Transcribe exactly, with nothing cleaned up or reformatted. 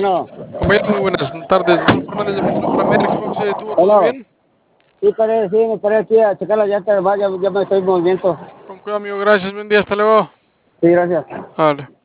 Bueno, Compañero, muy buenas tardes. Rodolfo Hernández de Motor para Merck. ¿Cómo se detuvo? ¿Todo bueno, bien? sí, paré, sí, me paré aquí a checar la llanta, va, ya, ya me estoy en movimiento. Con cuidado, amigo. Gracias. Buen día. Hasta luego. Sí, gracias. Vale.